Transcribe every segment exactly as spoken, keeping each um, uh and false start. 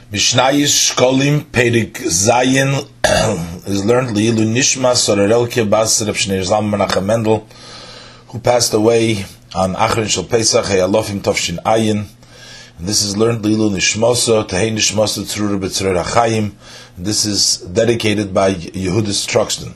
Mishnayis Shkolim Perik Zayin is learned Lilu Nishma Sorarelke Bas Reb Shneur Zalman Menachem Mendel, who passed away on Achron Shel Pesach Hayalofim Tovshin Ayin. And this is learned Lilu Nishmoso Tehei Nishmoso Tzrura B'Tzrura Chayim. This is dedicated by Yehudis Truxton.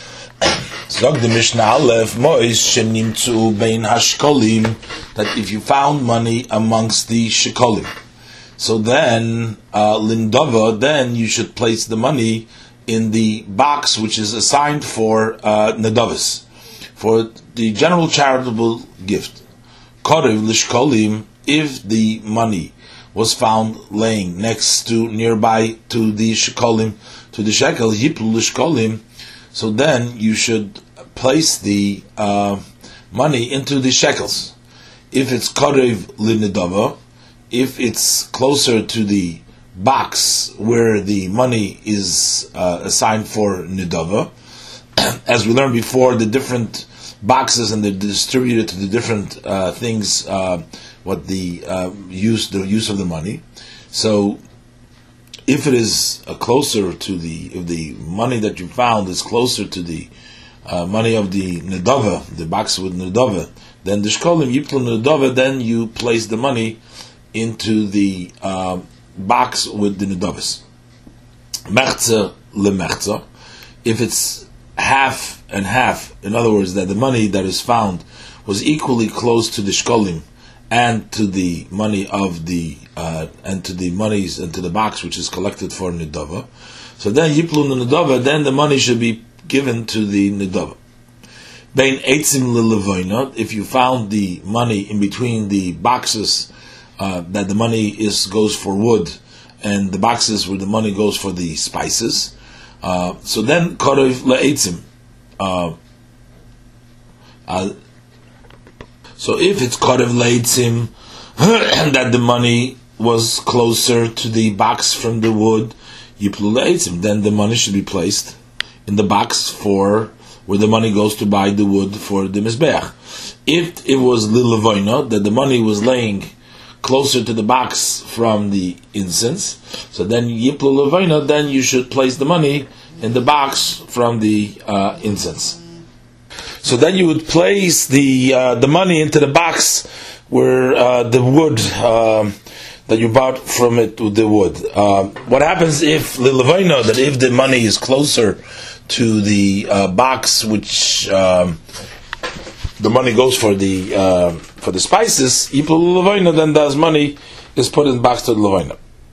Zog the Mishnah Aleph Mois Shenimtzu Bein Hashkolim, that if you found money amongst the Shekolim, so then, uh, Lindova, then you should place the money in the box which is assigned for uh, Nedovas, for the general charitable gift. Korev Lishkolim, if the money was found laying next to, nearby to the Shekolim, to the shekel, Yiplu Lishkolim, so then you should place the uh, money into the shekels. If it's Korev Linedova, if it's closer to the box where the money is uh, assigned for Nidova, as we learned before, the different boxes and they're distributed to the different uh, things, uh, what the uh, use the use of the money. So, if it is uh, closer to the, if the money that you found is closer to the uh, money of the Nidova, the box with Nidova, then the Shkolim Yiplu Nidova, then you place the money into the uh, box with the Nedovas. Mechza lemechza. If it's half and half, in other words, that the money that is found was equally close to the Shkolim and to the money of the uh, and to the monies and to the box which is collected for Nedova, so then Yiplu Nedova, then the money should be given to the Nedova. Bein eitzim lelevoina, if you found the money in between the boxes, Uh, that the money is goes for wood, and the boxes where the money goes for the spices. Uh, so then, korev le'etzim. Uh, uh, so if it's korev le'etzim, that the money was closer to the box from the wood, yiplu le'etzim, then the money should be placed in the box for where the money goes to buy the wood for the mizbeach. If it was lilavoina, that the money was laying closer to the box from the incense, so then Yiplu Levina, then you should place the money in the box from the uh, incense. So then you would place the uh, the money into the box where uh, the wood uh, that you bought from it with the wood. Uh, what happens if Levina, that if the money is closer to the uh, box which um, the money goes for the uh, for the spices, then the money is put in the box to the levina.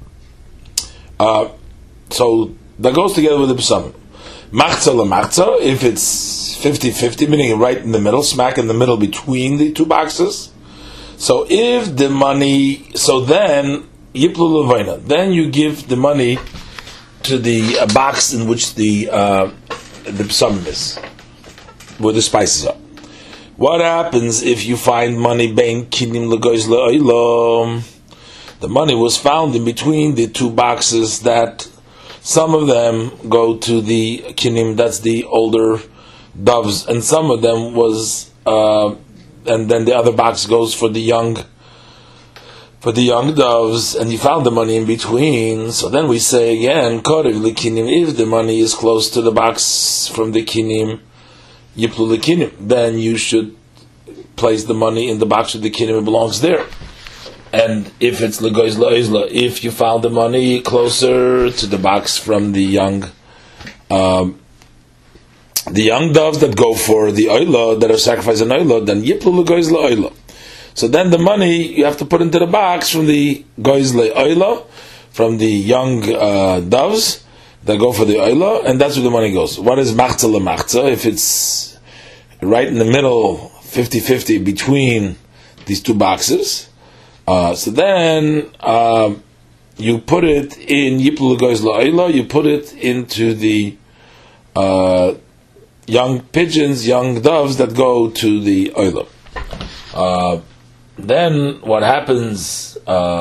Uh, so that goes together with the psalm. Machza lemachza, if it's fifty-fifty, meaning right in the middle, smack in the middle between the two boxes. So if the money, so then yiplu levina, then you give the money to the uh, box in which the uh, the psalm is, where the spices are. What happens if you find money bein kinim legois le'olam? The money was found in between the two boxes, that some of them go to the kinim, that's the older doves, and some of them was, uh, and then the other box goes for the young, for the young doves, and you found the money in between. So then we say again, korev lekinim, if the money is close to the box from the kinim, Yiplu lekinim, then you should place the money in the box of the kinim, it belongs there. And if it's legois le'oizla, if you found the money closer to the box from the young, um, the young doves that go for the oila, that are sacrificed in oila, then yiplu legois le'oila. So then the money you have to put into the box from the gois le'oila, from the young uh, doves that go for the oila, and that's where the money goes. What is machza lemachza? If it's right in the middle, fifty-fifty between these two boxes, uh, so then uh, you put it in yiplu legois la'oila, you put it into the uh, young pigeons, young doves that go to the oila. Uh, then what happens,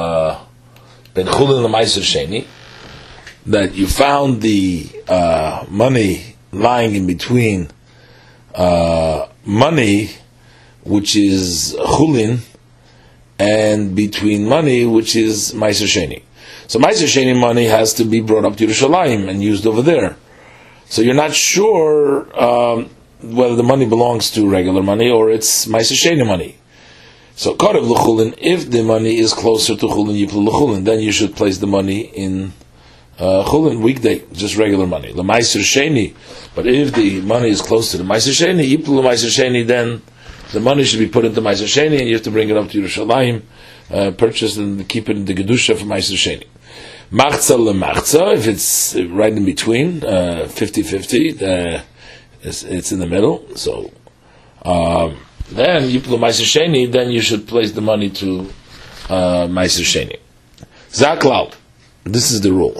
ben chulin l'maiser sheni, that you found the uh, money lying in between uh, money which is chulin and between money which is Meiser Sheni. So Meiser Sheni money has to be brought up to Yerushalayim and used over there. So you're not sure um, whether the money belongs to regular money or it's Meiser Sheni money. So Karev L'chulin, if the money is closer to Chulin Yiplu L'chulin, then you should place the money in uh, Chulin weekday, just regular money. L'Meiser Sheni, but if the money is close to the Meiser Sheni, Yiplu L'Meiser Sheni, then the money should be put into Meiser Sheni, and you have to bring it up to Yerushalayim, uh, purchase and keep it in the Gedusha for Meiser Sheni. Machza L'Machza, if it's right in between, uh, fifty-fifty, uh, it's, it's in the middle, so um, then Yiplu Meiser Sheni, then you should place the money to uh, Meiser Sheni. Zaklal, this is the rule.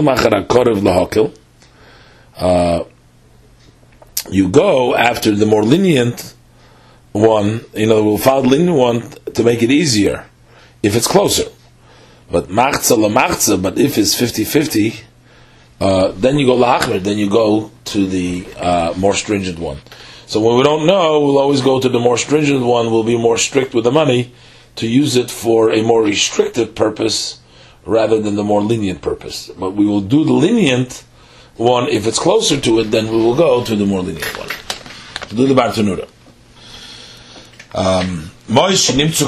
Uh, you go after the more lenient one, you know, we'll follow the lenient one to make it easier if it's closer. But machza la machza, but if it's fifty-fifty, uh, then you go la'achmer, then you go to the uh, more stringent one. So when we don't know, we'll always go to the more stringent one, we'll be more strict with the money to use it for a more restrictive purpose rather than the more lenient purpose. But we will do the lenient one, if it's closer to it, then we will go to the more lenient one. Do the Bartanura. Um, money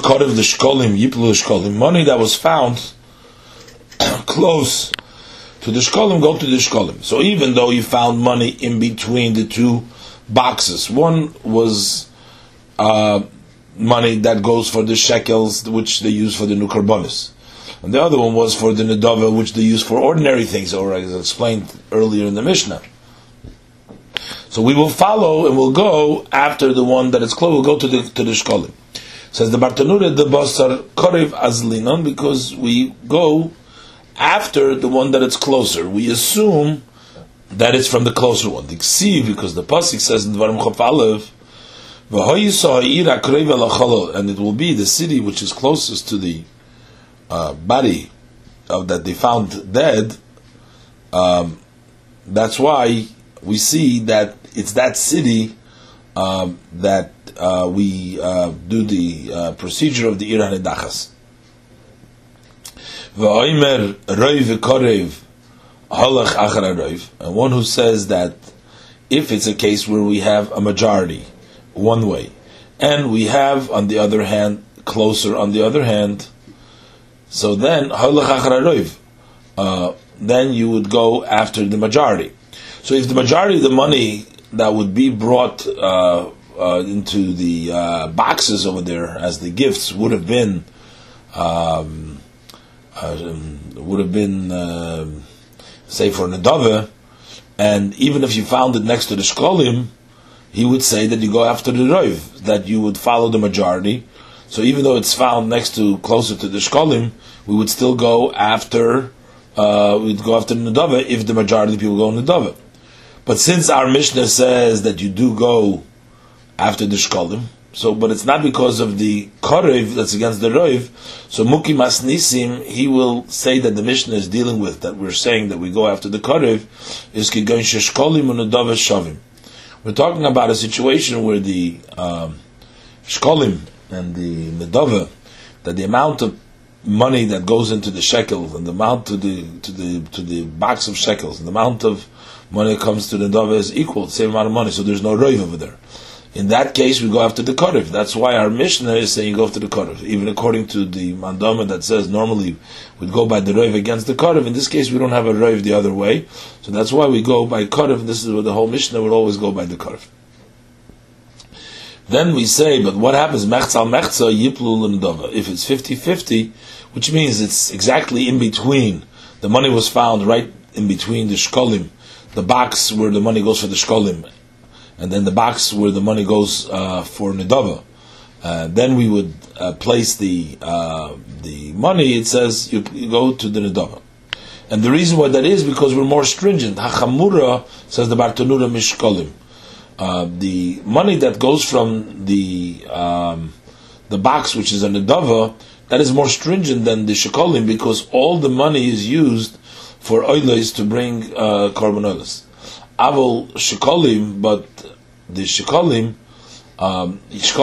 that was found close to the shkolim, go to the shkolim. So even though you found money in between the two boxes, one was uh, money that goes for the shekels, which they use for the new karbonis, and the other one was for the nedava, which they use for ordinary things, or as explained earlier in the Mishnah. So we will follow and we'll go after the one that is close. We'll go to the to the shkolim. Says the Bartanura, the basar korev azlinon, because we go after the one that is closer. We assume that it's from the closer one. The ksiv, because the pasuk says in Dvarim Chaf Aleph, and it will be the city which is closest to the uh, body of that they found dead. Um, that's why we see that it's that city um, that uh, we uh, do the uh, procedure of the Ir HaNedachas. V'oimer roiv v'korev halach achar roiv, and one who says that if it's a case where we have a majority one way, and we have on the other hand closer on the other hand, so then halach achar roiv, uh, then you would go after the majority. So if the majority of the money that would be brought uh, uh, into the uh, boxes over there as the gifts would have been um, uh, would have been uh, say for Nedava, and even if you found it next to the Shkolim, he would say that you go after the Roiv, that you would follow the majority. So even though it's found next to closer to the Shkolim, we would still go after uh, we'd go after the Nedava if the majority of the people go Nedava. But since our Mishnah says that you do go after the Shkolim, so but it's not because of the Korev that's against the Roiv, so Muki Masnisim, he will say that the Mishnah is dealing with, that we're saying that we go after the Korev, is Kigon Sheshkolim Unudava Shavim. We're talking about a situation where the um, Shkolim and the Nedava, that the amount of money that goes into the shekel and the amount to the to the to the box of shekels and the amount of money that comes to the Nedava is equal, the same amount of money, so there's no Roiv over there. In that case, we go after the Korev. That's why our Mishnah is saying you go after the Korev. Even according to the Mandama that says normally we'd go by the Roiv against the Korev. In this case, we don't have a Roiv the other way. So that's why we go by Korev. This is what the whole Mishnah would always go by the Korev. Then we say, but what happens? Mechzal mechza yiplu l'nedava. If it's fifty-fifty, which means it's exactly in between. The money was found right in between the shkolim, the box where the money goes for the shkolim, and then the box where the money goes uh, for Nedava. Uh, then we would uh, place the uh, the money, it says, you, you go to the Nedava. And the reason why that is because we're more stringent. Hachamura, says the Bartanura Mishkolim. Uh, the money that goes from the um, the box, which is a Nedava, that is more stringent than the Shekolim, because all the money is used for oilos to bring uh, korban oilos. Avol Shekolim, but the Shekolim, Um,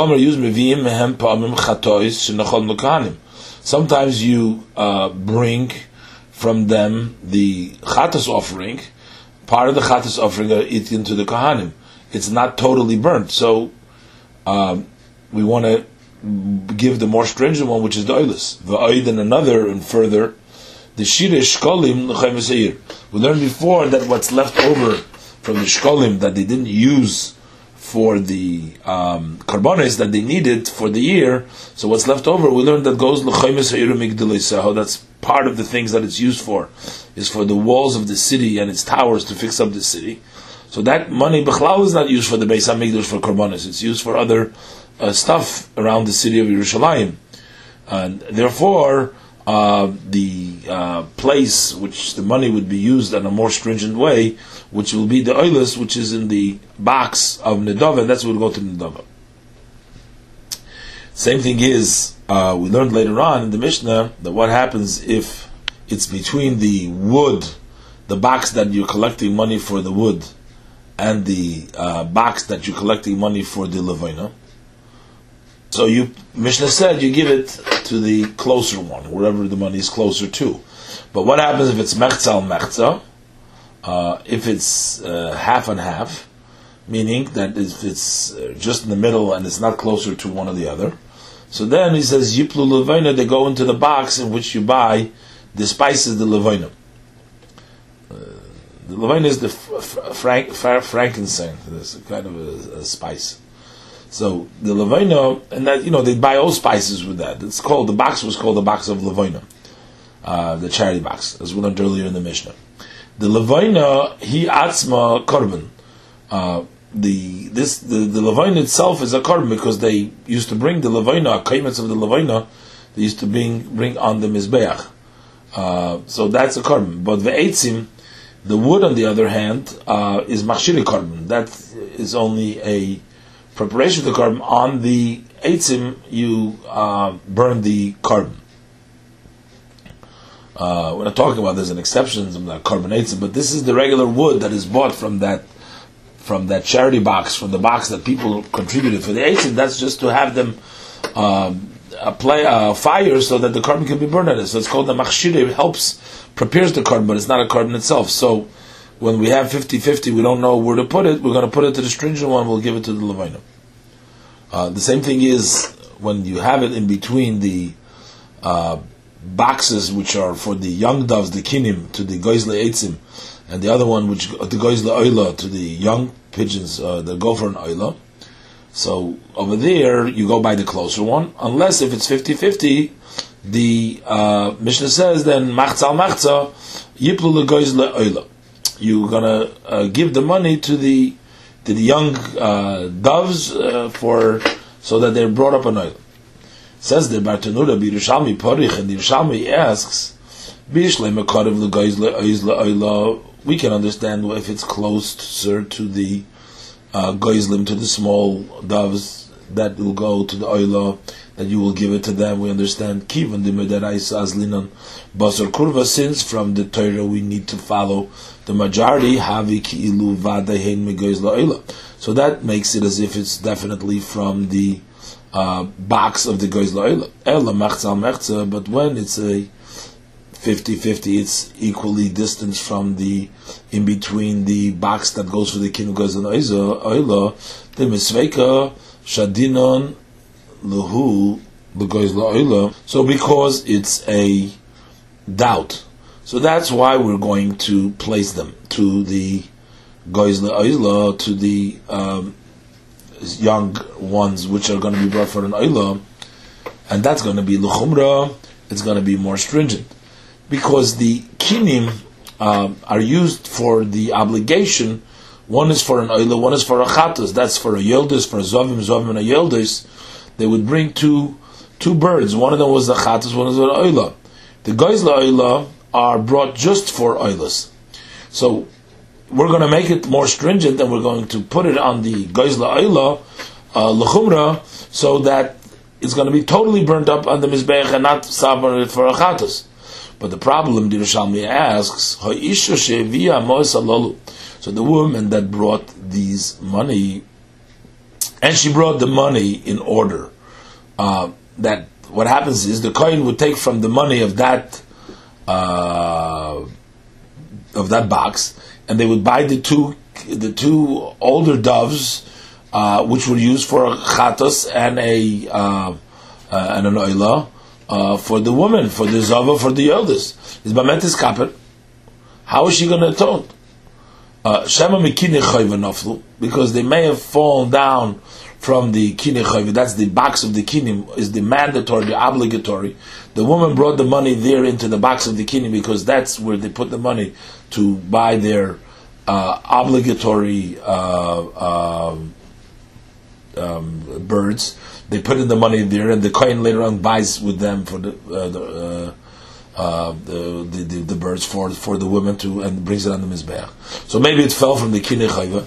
sometimes you uh, bring from them the chatas offering, part of the chatas offering are eaten to the kohanim. It's not totally burnt, so um, we want to give the more stringent one, which is the oilus. V'oid and another and further, the shira shkolim l'chaim v'seir. We learned before that what's left over from the shkolim that they didn't use for the um, karbonis that they needed for the year, so what's left over, we learned that goes l'chaim v'seir migdalei. That's part of the things that it's used for, is for the walls of the city and its towers to fix up the city. So that money, b'chlal, is not used for the Beis HaMikdash for karbonis. It's used for other uh, stuff around the city of Yerushalayim, and therefore uh, the uh, place which the money would be used in a more stringent way, which will be the oilus, which is in the box of Nedava, and that's what will go to Nedava. Same thing is, uh, we learned later on in the Mishnah that what happens if it's between the wood, the box that you're collecting money for the wood, and the uh, box that you're collecting money for the levina. So you, Mishnah said, you give it to the closer one, wherever the money is closer to. But what happens if it's mechza al mechza? Uh, if it's uh, half and half, meaning that if it's uh, just in the middle and it's not closer to one or the other, so then he says, Yiplu levina, they go into the box in which you buy the spices, the levina. Uh, the levina is the frank, frankincense, it's kind of a, a spice. So the levina, and that, you know, they buy all spices with that. It's called, the box was called the box of levina, uh, the charity box, as we learned earlier in the Mishnah. The levina, he atzma korban. Uh, the this the, the levina itself is a korban because they used to bring the levina, kaimets of the levina, they used to bring bring on the mizbeach. Uh, so that's a korban. But the eitzim, the wood, on the other hand, uh, is machshiri korban. That is only a preparation of the korban. On the eitzim, you uh, burn the korban. Uh, we're not talking about there's an exception, some like carbonates, but this is the regular wood that is bought from that from that charity box, from the box that people contributed for the eitzim. That's just to have them um, apply uh, fire so that the carbon can be burned at it. So it's called the machshir. It helps, prepares the carbon, but it's not a carbon itself. So when we have fifty-fifty, we don't know where to put it. We're going to put it to the stringent one. We'll give it to the levina. Uh, the same thing is when you have it in between the uh, boxes which are for the young doves, the kinim, to the goizle eitzim, and the other one which the goizle oila, to the young pigeons uh, that go for an oila. So over there you go by the closer one, unless if it's fifty-fifty, the uh, Mishnah says then machza al machza yiplu le goizle oila. You're gonna uh, give the money to the to the young uh, doves uh, for so that they're brought up an oila. Says the Bartanura Birushalmi Porich, and the Yerushalmi asks, we can understand if it's closer to the uh, goizlim, to the small doves that will go to the oila, that you will give it to them. We understand Kivan the Medaraisa Azlinan Basar Kurva, since from the Torah we need to follow the majority, Havi Ki'ilu Vadahen Megoizla Oila. So that makes it as if it's definitely from the Uh, box of the goizla oila. Ela machzal mechza, but when it's a fifty-fifty, it's equally distanced from the, in between the box that goes for the kin of goizla oila, the misveika shadinon lehu the goizla oila. So because it's a doubt, so that's why we're going to place them to the goizla oila, to the um, young ones which are going to be brought for an oila, and that's going to be l'chumra. It's going to be more stringent because the kinim um, are used for the obligation. One is for an oila, one is for a chatas. That's for a yildis, for a zovim, zovim and a yildis. They would bring two two birds. One of them was the chatas, one was the oila. The goizla oila are brought just for oilas. So we're going to make it more stringent, and we're going to put it on the goizla oila, uh, l'chumra, so that it's going to be totally burnt up on the mizbeach and not sabbared for a chatas. But the problem, the Yerushalmi asks, ha'isha she'evia mo'es halalu. So the woman that brought these money and she brought the money in order. Uh, that what happens is the kohen would take from the money of that uh, of that box, and they would buy the two the two older doves, uh, which were used for a chatos and a uh, uh, and an oila uh, for the woman, for the zava, for the eldest. Is bametis kaper. How is she going to atone? Shema mikine chayva naflu, because they may have fallen down from the kine chayva. That's the box of the kinim, is the mandatory, the obligatory. The woman brought the money there into the box of the kinim because that's where they put the money to buy their uh, obligatory uh, um, um, birds. They put in the money there, and the kohen later on buys with them for the uh, the. Uh, Uh, the, the, the the birds for for the women to, and brings it on the mizbeach. So maybe it fell from the kinei chayva.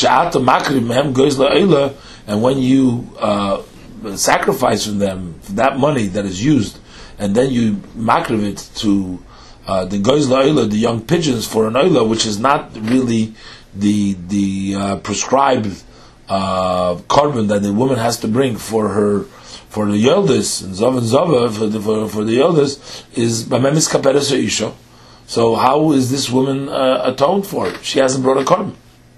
And when you uh, sacrifice from them that money that is used, and then you makriv it to uh, the goyz la'ila, the young pigeons for an oila, which is not really the the uh, prescribed uh, korban that the woman has to bring for her. For the Yeldes, and Zav and Zava, for the, for, for the Yeldes, is Bamemis Kaperes Isha. So how is this woman uh, atoned for? She hasn't brought a korban.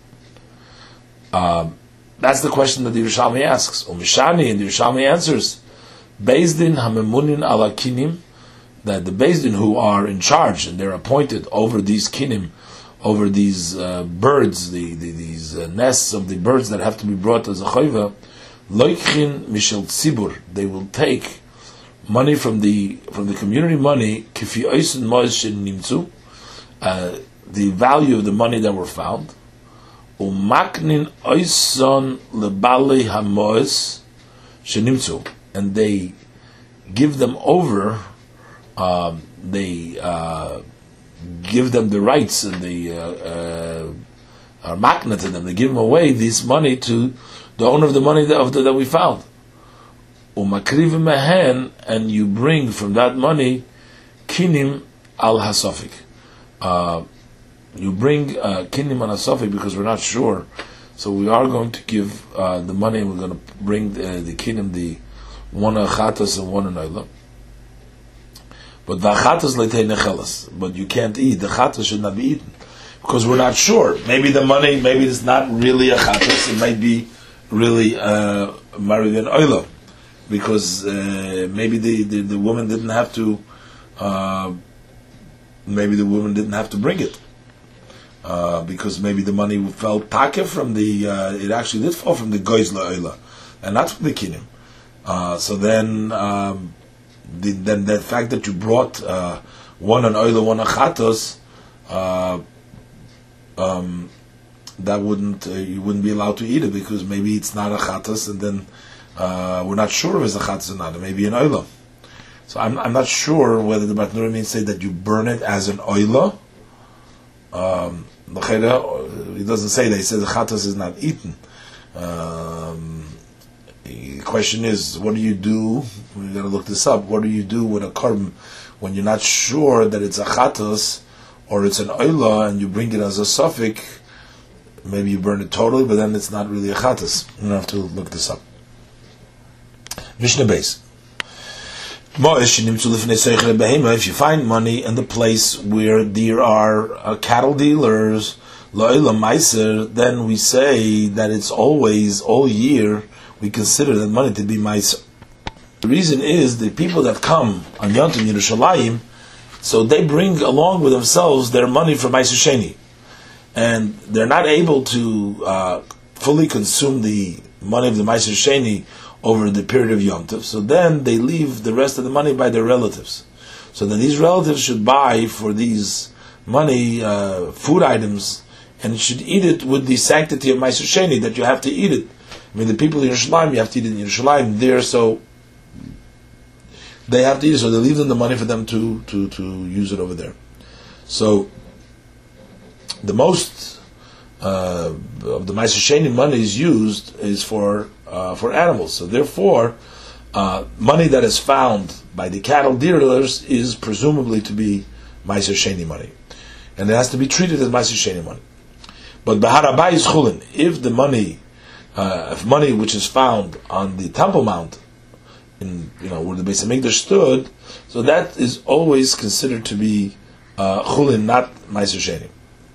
Um, that's the question that the Yerushalmi asks. Umishani, and the Yerushalmi answers, Bezdin Hamemunin ala Kinim, that the Bezdin who are in charge, and they're appointed over these Kinim, over these uh, birds, the, the these uh, nests of the birds that have to be brought as a chayva, Loichin mishel tzibur, they will take money from the from the community money, kifi oisen mois shenimtzu, the value of the money that were found, umaknin oison lebali hamois shenimtzu, and they give them over, um, they uh, give them the rights, and they uh, uh, are makna to them. They give them away this money to the owner of the money that, of the, that we found. Umakrivim mehen, and you bring from that money kinim al hasofik. Uh, you bring uh, kinim al hasofik because we're not sure. So we are going to give uh, the money, and we're going to bring the, the kinim, the one a chatas and one an oila. But vachatas leitei nechelas. But you can't eat. The chatas should not be eaten because we're not sure. Maybe the money, maybe it's not really a chatas. It might be really uh, married an oila, because uh, maybe the, the, the woman didn't have to uh, maybe the woman didn't have to bring it uh, because maybe the money fell takeh from the uh, it actually did fall from the goyz la'oila and not from the kinim. Uh, so then um, the, then the fact that you brought uh, one an oila, one a chatos, uh, um, that wouldn't uh, you wouldn't be allowed to eat it because maybe it's not a chatas, and then uh, we're not sure if it's a chatas or not. It may be an oila. So I'm I'm not sure whether the Matnura means say that you burn it as an oila. Um, he doesn't say that. He says the chatas is not eaten. Um, the question is, what do you do? We got to look this up. What do you do with a korban when you're not sure that it's a chatas or it's an oila, and you bring it as a suffix? Maybe you burn it totally, but then it's not really a chatas. You have to look this up. Mishnah Beis. If you find money in the place where there are uh, cattle dealers, then we say that it's always, all year, we consider that money to be meiser. The reason is the people that come on Yom Tov Yerushalayim, so they bring along with themselves their money for Meiser Sheni. And they're not able to uh, fully consume the money of the Meiser Sheni over the period of Yom Tov. So then they leave the rest of the money by their relatives. So then these relatives should buy for these money uh, food items, and should eat it with the sanctity of Meiser Sheni, that you have to eat it. I mean, the people in Yerushalayim, you have to eat it in Yerushalayim there, so they have to eat it, so they leave them the money for them to, to, to use it over there. So the most uh, of the Meiser Sheni money is used is for uh, for animals. So therefore, uh, money that is found by the cattle dealers is presumably to be Meiser Sheni money, and it has to be treated as Meiser Sheni money. But Bahar Abai is chulin. If the money uh, if money which is found on the Temple Mount, in you know where the Beis Hamikdash stood, so that is always considered to be uh, chulin, not Meiser Sheni.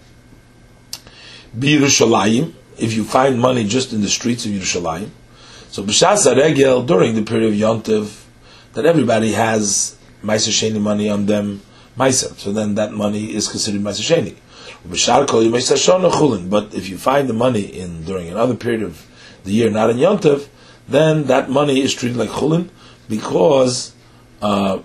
B'Yerushalayim, if you find money just in the streets of Yerushalayim, so b'shas haregel, during the period of Yontiv, that everybody has Meiser Sheni money on them, Meiser, so then that money is considered Meiser Sheni. B'shar kol yemei Shana chulin, but if you find the money in during another period of the year, not in Yontiv, then that money is treated like chulin, because uh,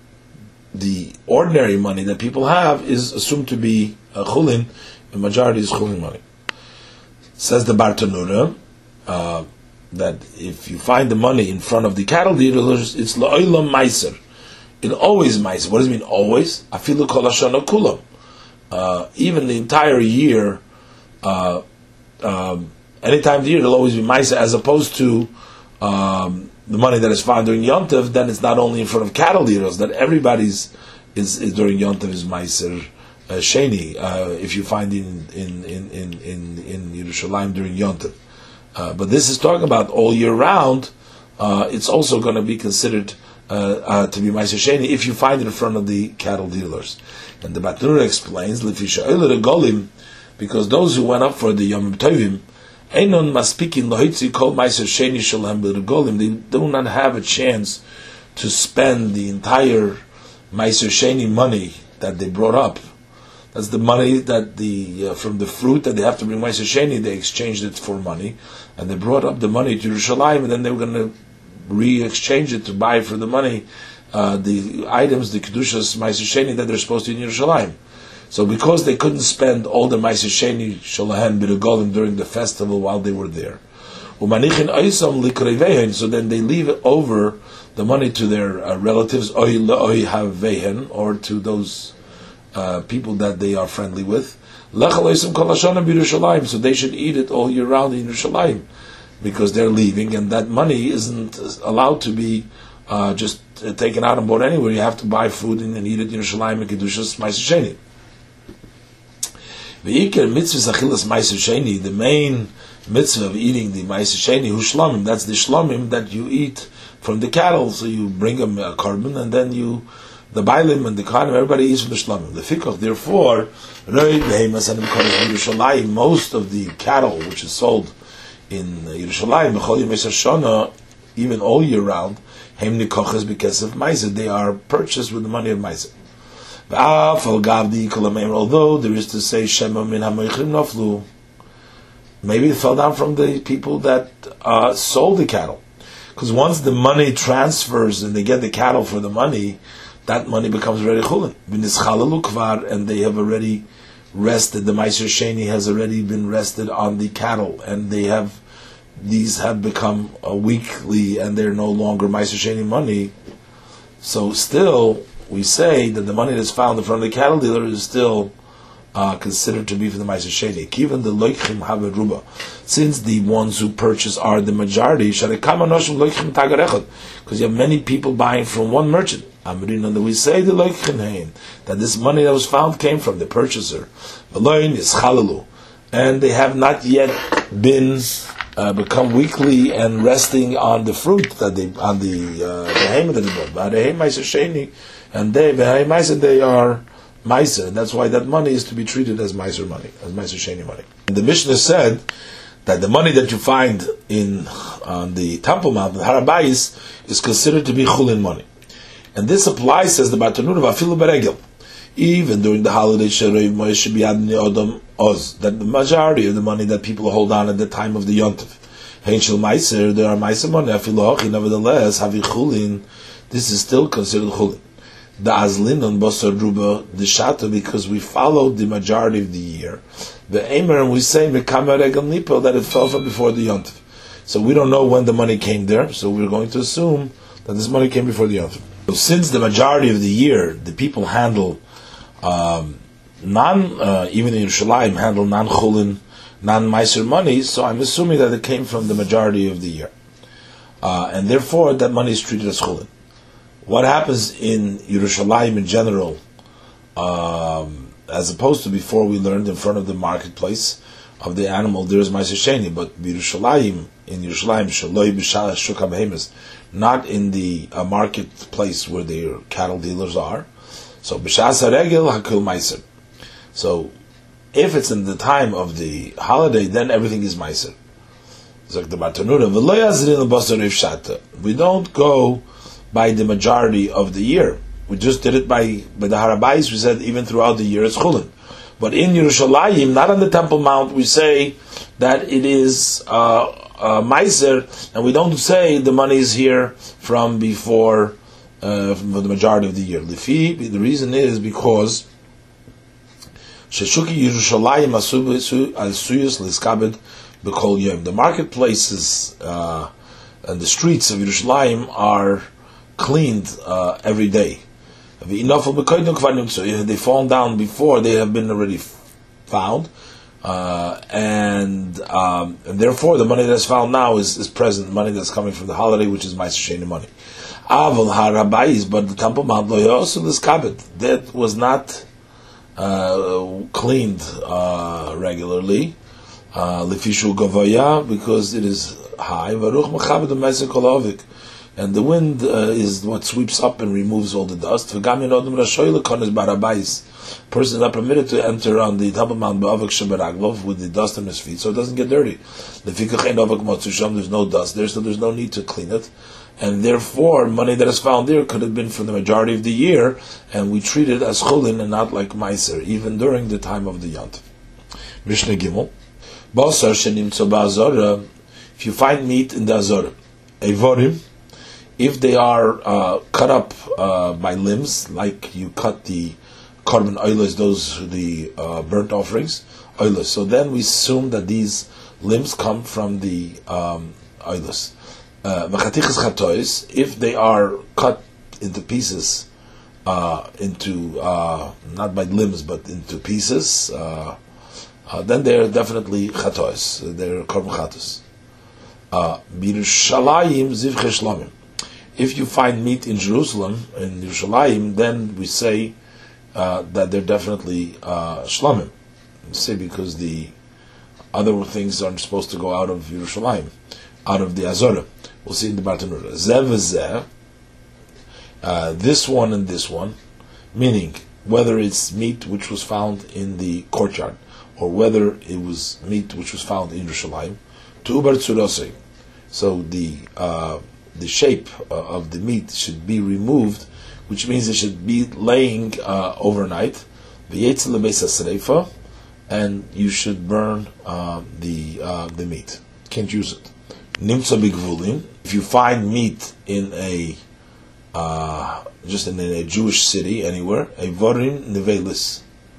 the ordinary money that people have is assumed to be uh, chulin. The majority is chulin money. Says the Bartanura uh, that if you find the money in front of the cattle dealers, it's la'olam meiser. It always meiser. What does it mean always? Afilu kol hashana kulam. Uh, even the entire year, uh, um, any time of the year, it'll always be meiser, as opposed to um, the money that is found during Yontiv. Then it's not only in front of cattle dealers, that everybody's is, is during Yontiv is meiser. Uh, Sheni, uh, if you find in in in in in, in Yerushalayim during Yontiv, uh, but this is talking about all year round. Uh, it's also going to be considered uh, uh, to be Meiser Sheni if you find it in front of the cattle dealers. And the Batnura explains, Lefisha Oler Golim, because those who went up for the Yom Tovim, Einon Maspikin Lohitzi Kol Meiser Sheni Shalhem Golim, they do not have a chance to spend the entire Meiser Sheni money that they brought up. That's the money that the uh, from the fruit that they have to bring Meiser Sheni, they exchanged it for money, and they brought up the money to Yerushalayim, and then they were going to re-exchange it to buy for the money uh, the items, the kedushas Meiser Sheni that they're supposed to in Yerushalayim. So because they couldn't spend all the Meiser Sheni Shalahem B'Regolim during the festival while they were there, so then they leave it over the money to their uh, relatives, or to those Uh, people that they are friendly with, so they should eat it all year round in Yerushalayim, because they're leaving, and that money isn't allowed to be uh, just uh, taken out and bought anywhere. You have to buy food and, and eat it in Yerushalayim and kedushas Meiser Sheni. The main mitzvah of eating the Meiser Sheni, hu shlamim, that's the shlamim that you eat from the cattle. So you bring them a carbon, and then you the Bailim and the Kohanim, everybody eats from the Shlamim. The Fikach, therefore, most of the cattle which is sold in Yerushalayim, even all year round, they are purchased with the money of Meiser. Although there is to say, maybe it fell down from the people that uh, sold the cattle. Because once the money transfers and they get the cattle for the money, that money becomes already chulin. And they have already rested, the Meiser Sheni has already been rested on the cattle, and they have, these have become a weekly, and they're no longer Meiser Sheni money. So still, we say that the money that's found in front of the cattle dealer is still uh, considered to be for the Meiser Sheni. Even the loichim haveruba, since the ones who purchase are the majority, because you have many people buying from one merchant. Amrina, that we say the loichim that this money that was found came from the purchaser, and they have not yet been uh, become weekly and resting on the fruit that they on the uh, behemoth that they bought. And they they are Meiser, and that's why that money is to be treated as Meiser money, as Meiser Sheni money. And the Mishnah said that the money that you find in on the Temple Mount, the Har HaBayis, is considered to be chulin money. And this applies, says the Bartanura, Afilu Beregel, even during the holiday Sherev Moesh B'Yad Odom Oz, that the majority of the money that people hold on at the time of the Yontiv, Heinshel Meiser, there are Meiser money, Afilu Hochi, nevertheless, Havi Chulin, this is still considered chulin. The Azlin on Bosar Ruba, the Shata, because we followed the majority of the year. The Eimer, and we say, Mekama Regel Nipo, that it fell from before the Yontiv. So we don't know when the money came there, so we're going to assume that this money came before the Yontiv. So since the majority of the year, the people handle um, non, uh, even in Yerushalayim, handle non-chulin, non-meiser money, so I'm assuming that it came from the majority of the year. Uh, and therefore, that money is treated as chulin. What happens in Yerushalayim in general, um, as opposed to before we learned in front of the marketplace, of the animal, there is Ma'aser Sheni, but Yerushalayim, in Yerushalayim, Shaloi B'Shal Shuk HaBehemis, not in the uh, marketplace where the cattle dealers are. So B'Shas HaRegel Hakul Ma'aser. So if it's in the time of the holiday, then everything is Ma'aser. Zok the Bartanura, V'lo Yazrin L'Basar Reif Shata. We don't go by the majority of the year. We just did it by, by the Harabais. We said even throughout the year it's Chulin. But in Yerushalayim, not on the Temple Mount, we say that it is uh, uh, Meiser, and we don't say the money is here from before uh, from the majority of the year. Lefi, the reason is because Sheshuki Yerushalayim Asuyus Liskabed B'Kol Yom. The marketplaces uh, and the streets of Yerushalayim are cleaned uh, every day. If they fall down before, they have been already found, uh, and, um, and therefore the money that's found now is, is present money that's coming from the holiday, which is Ma'aser Sheni money. Aval harabais, but the Temple Mount that was not uh, cleaned uh, regularly, lefishu gavaya, because it is high. Varuch machabed Ma'aser Kol Avik. And the wind uh, is what sweeps up and removes all the dust. Person is not permitted to enter on the Temple Mount with the dust on his feet, so it doesn't get dirty. There's no dust there, so there's no need to clean it. And therefore, money that is found there could have been for the majority of the year, and we treat it as chulin and not like meiser, even during the time of the Yont. Mishnah Gimel. If you find meat in the Azorah, Evorim, if they are uh, cut up uh, by limbs, like you cut the korban oilos, those the uh, burnt offerings, oilos. So then we assume that these limbs come from the um, oilos. Mechatichas chatois, if they are cut into pieces, uh, into uh, not by limbs but into pieces, uh, uh, then they are definitely chatois. They're korban chatos. Birushalayim zivche shlomim. If you find meat in Jerusalem, in Yerushalayim, then we say uh, that they're definitely uh, shlomim. We say because the other things aren't supposed to go out of Yerushalayim, out of the Azorah. We'll see in the Bartanura. Zeh v'zeh, uh, this one and this one, meaning whether it's meat which was found in the courtyard, or whether it was meat which was found in Yerushalayim, tu'ubar tzurosei. So the uh, the shape uh, of the meat should be removed, which means it should be laying uh, overnight. And you should burn uh, the uh, the meat. Can't use it. Nimtza bigvulim. If you find meat in a uh, just in a Jewish city anywhere, a vorim nevelis.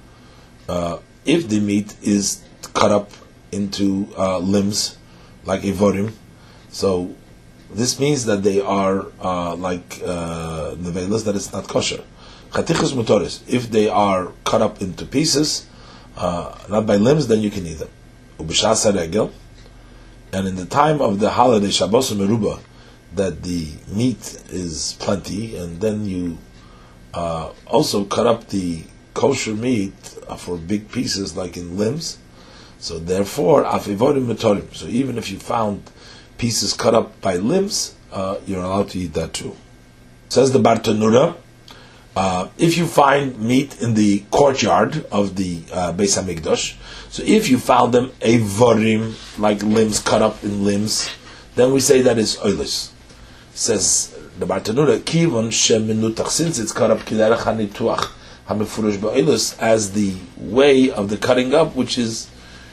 Uh, if the meat is cut up into uh, limbs like a vorim, so this means that they are uh, like uh, nevelas, that it's not kosher. Chatichas mutoris. If they are cut up into pieces, uh, not by limbs, then you can eat them. Ubishas haregel. And in the time of the holiday Shabbos Meruba, that the meat is plenty, and then you uh, also cut up the kosher meat for big pieces, like in limbs. So therefore, afivorim metorim. So even if you found pieces cut up by limbs, uh, you're allowed to eat that too. Says the Bartanura, uh, if you find meat in the courtyard of the uh, Beis Hamikdash, so if you found them evorim, like limbs cut up in limbs, then we say that is oilis. Says the Bartanura, kivon sheminutach, since it's cut up kiderech hanituach hamifurish ba'oilis, as the way of the cutting up, which is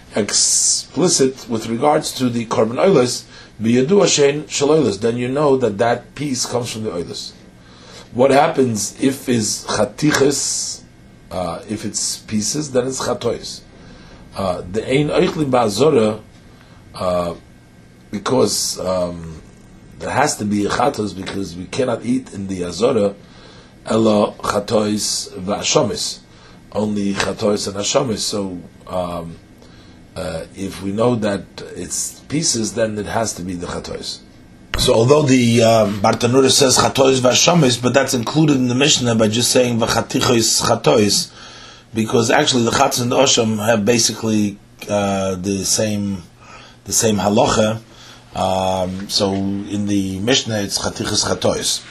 explicit with regards to the korban oilis, biyadu ashen shaloilis, then you know that that piece comes from the oilis. What happens if is chatiches, uh, if it's pieces, then it's chatois. Uh, the ein oichli ba'azora, uh, because um, there has to be a chatos, because we cannot eat in the azora ela chatois v'ashomis, only chatois and ashomis. So um, uh, if we know that it's pieces, then it has to be the chatois. So although the um, Bartanura says chatois v'ashomis, but that's included in the Mishnah by just saying v'chatichos chatois, because actually the chatos and the osham have basically uh, the same the same halacha. Um, so in the Mishnah, it's chatichas chatois.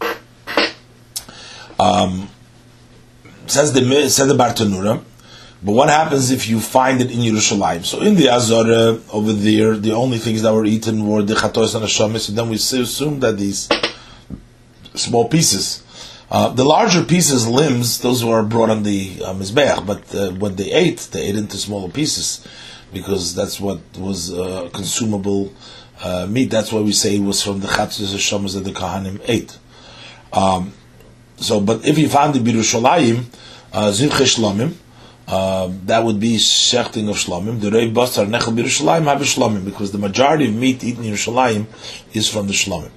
Um, says the said the Bartanura. But what happens if you find it in Yerushalayim? So in the Azara over there, the only things that were eaten were the chatois and the shamis, and then we assume that these small pieces, uh, the larger pieces, limbs, those were brought on the uh, mizbeach. But uh, when they ate, they ate into smaller pieces because that's what was uh, consumable uh, meat. That's why we say it was from the chatois and shamis that the Kohanim ate. Um, so, but if you found the Yerushalayim, zivche shlamim. Uh, that would be shechting of shlamim. The reiv basar nechel b'Yerushalayim have shlamim because the majority of meat eaten in Yerushalayim is from the shlamim.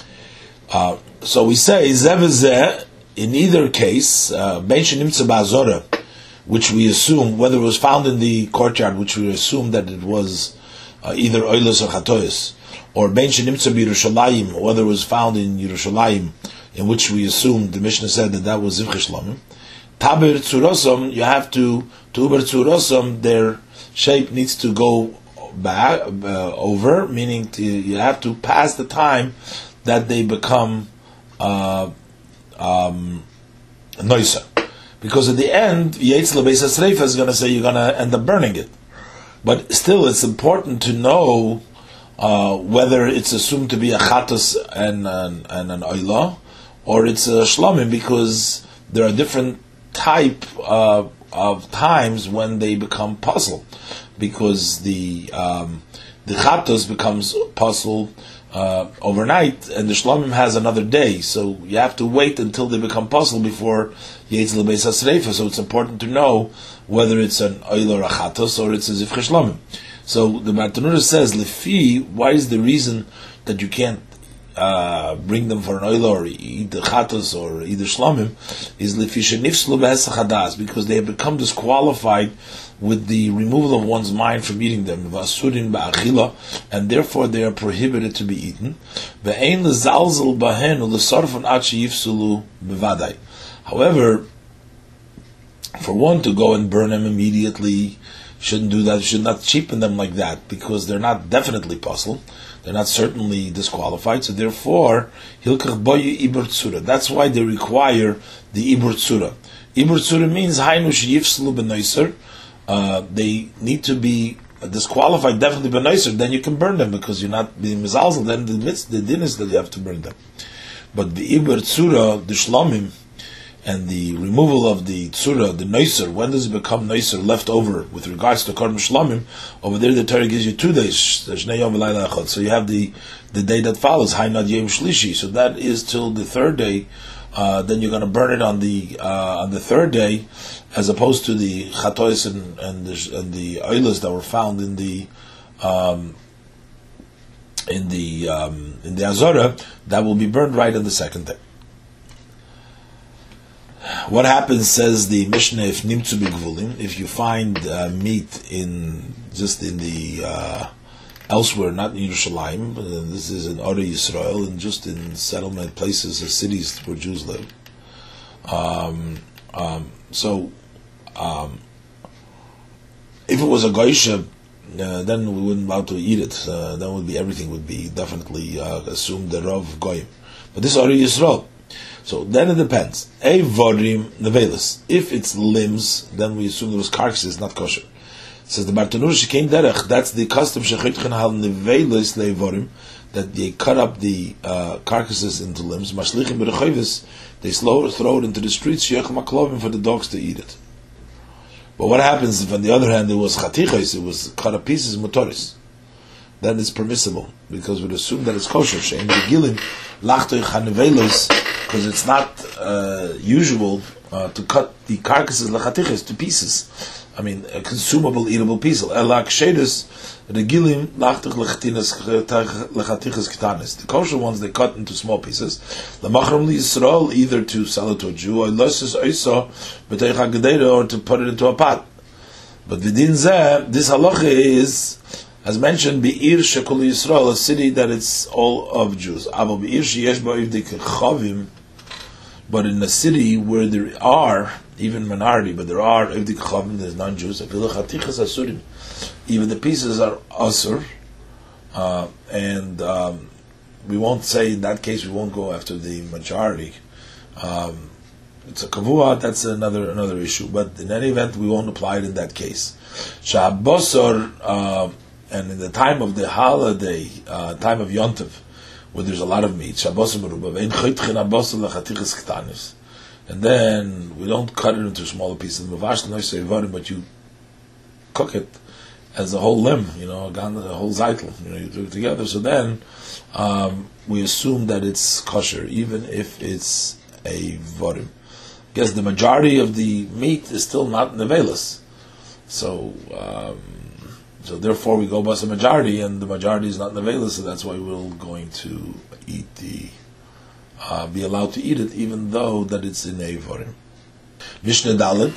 Uh, so we say zeh in either case, ben shenimtza ba'azora, which we assume whether it was found in the courtyard, which we assume that it was uh, either oilus or chatois, or ben shenimtza b'Yerushalayim, whether it was found in Yerushalayim, in which we assume the Mishnah said that that was zivche shlamim. Taber tzurosam, you have to, to uber tzurosam, their shape needs to go back, uh, over, meaning to, you have to pass the time that they become uh, um, noisa. Because at the end, Yetz Lebeis HaSreifa is going to say you're going to end up burning it. But still, it's important to know uh, whether it's assumed to be a chatos and, and, and an oila, or it's a shlamim, because there are different type uh, of times when they become puzzle, because the um, the chatos becomes puzzle uh, overnight, and the shlamim has another day. So you have to wait until they become puzzle before yetz lebeis hasreifa. So it's important to know whether it's an oil or a chatos or it's a zivche shlamim. So the Bartanura says, lefi, why is the reason that you can't Uh, bring them for an oil or either chatos or either shlamim is lefisha nifslu b'hesach hadas, because they have become disqualified with the removal of one's mind from eating them, v'asurin ba'achila, and therefore they are prohibited to be eaten. Ve'ein lezalzel bahen u'lesarfon ad sheyifsulu bevadai. However, for one to go and burn them immediately, shouldn't do that. Should not cheapen them like that, because they're not definitely puzzle. They're not certainly disqualified, so therefore, hilkach boyu ibur tzura. That's why they require the ibur tzura. Ibur tzura means hainu sheyifslu b'noiser. They need to be disqualified, definitely b'noiser. Then you can burn them because you're not being mizalzel. Then the midst the din is that you have to burn them. But the ibur tzura, the shlamim, and the removal of the tzura, the noiser, when does it become noiser, left over with regards to korban shlamim? Over there the Torah gives you two days, so you have the, the day that follows, hainad yom shlishi, so that is till the third day. Uh, then you're going to burn it on the uh, on the third day, as opposed to the chatois and, and the and the oilers that were found in the um, in the um, in the Azora, that will be burned right on the second day. What happens, says the Mishnah, if nimtzu b'gvulim, if you find uh, meat in just in the uh, elsewhere, not in Yerushalayim, uh, this is in Ori Yisrael, and just in settlement places or cities where Jews live. Um, um, so, um, if it was a goysha, uh, then we wouldn't be able to eat it. Uh, then would be everything would be definitely uh, assumed the Rav Goyim. But this Ori Yisrael. So then it depends. A vorim nevelis. If it's limbs, then we assume it was carcasses, not kosher. It says the Bartanur shekein derech. That's the custom shechitchen hal nevelis levorim, that they cut up the uh, carcasses into limbs. Mashlichim b'rechovis. They slow throw it into the streets. Sheyach maklovim, for the dogs to eat it. But what happens if, on the other hand, it was chatichos, it was cut up pieces, motoris? Then it's permissible, because we'd assume that it's kosher. Shein begilim lachtoich hanevelos. Because it's not uh, usual uh, to cut the carcasses lachatiches to pieces. I mean, a consumable, eatable piece. Elak shedus regilim lachtich lachatiches ketanis. The kosher ones they cut into small pieces. Lamachram li Yisrael, either to sell it to a Jew, or losis oiso b'teich hagedera, or to put it into a pot. But v'din zeh, this halacha is, as mentioned, Be'ir Shekol Yisrael, a city that it's all of Jews. But in a city where there are even minority, but there are Evdik Chavim, there's non-Jews. Even the pieces are asur, uh, and um, we won't say in that case we won't go after the majority. Um, it's a kavua, that's another another issue. But in any event, we won't apply it in that case. Shabbosor, uh, and in the time of the holiday, uh, time of Yontiv, where there's a lot of meat, Shabbosor merubav, and then we don't cut it into smaller pieces. But you cook it as a whole limb, you know, a whole zeitel, you know, you do it together. So then um, we assume that it's kosher, even if it's a vorim. Because the majority of the meat is still not nevelis. So, um, so therefore we go by the majority, and the majority is not nevelis, so that's why we're going to eat the, uh, be allowed to eat it, even though that it's in a vorim. Mishnah Dalet,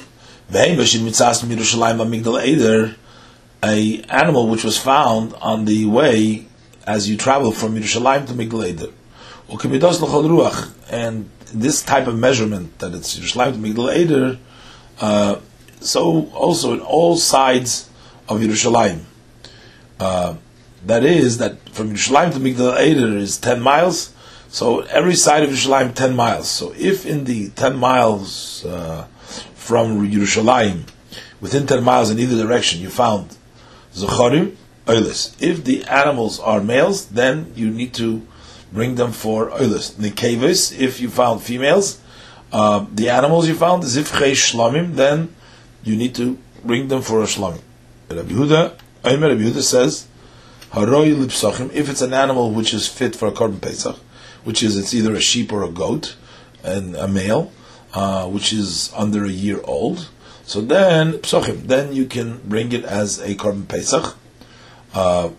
a animal which was found on the way as you travel from Yerushalayim to Migdal Eder. And this type of measurement, that it's Yerushalayim to Migdal Eder, uh, so also in all sides of Yerushalayim. Uh, that is, that from Yerushalayim to Migdal Eder is ten miles, so every side of Yerushalayim ten miles. So if in the ten miles uh, from Yerushalayim, within ten miles in either direction, you found Zechorim, Oilis. If the animals are males, then you need to bring them for Oilis. Nikeves, if you found females, uh, the animals you found, Zivchei Shlomim, then you need to bring them for a Shlomim. Rabbi Yehuda, Rabbi Yehuda says, Haroi Lipsochim, if it's an animal which is fit for a Korban Pesach, which is it's either a sheep or a goat, and a male, uh, which is under a year old, so then, psochim, then you can bring it as a korban pesach. Uh,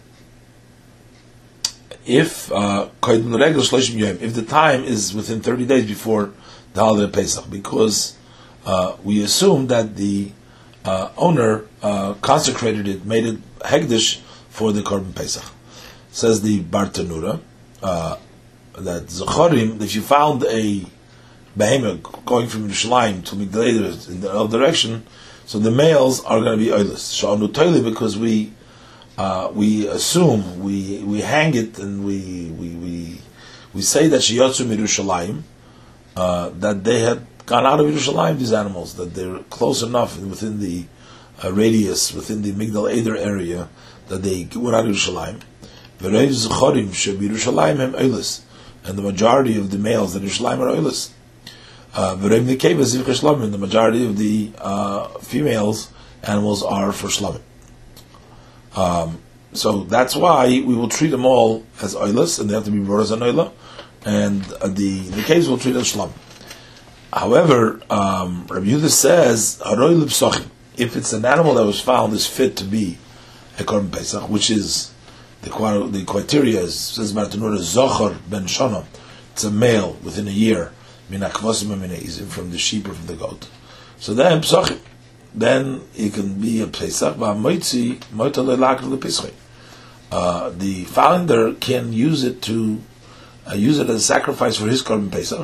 if uh, if the time is within thirty days before the holiday of Pesach, because uh, we assume that the uh, owner uh, consecrated it, made it hegdish for the korban pesach. Says the Bartanura uh, that zechorim, if you found a behemoth going from Yerushalayim to Migdal Eder in the other direction, so the males are going to be oilus. Sha'anu toili, because we uh, we assume we we hang it and we we we, we say that sheyotzu Yerushalayim, uh, that they had gone out of Yerushalayim, these animals, that they're close enough within the uh, radius, within the Migdal Eder area, that they went out of Yerushalayim. V'reiv zechorim she'Yerushalayim hem oilus, and the majority of the males that Yerushalayim are oilus. Uh, the majority of the uh, females animals are for shlamim. Um, so that's why we will treat them all as oilus, and they have to be brought as an oila, and uh, the the caves will treat as shlam. However, um, Rabbi Yehuda says, if it's an animal that was found is fit to be a korban pesach, which is the the criteria is, says Bartanura, zochar ben shana, it's a male within a year, from the sheep or from the goat. So then, then it can be a pesach. Uh, the founder can use it to uh, use it as a sacrifice for his korban pesach.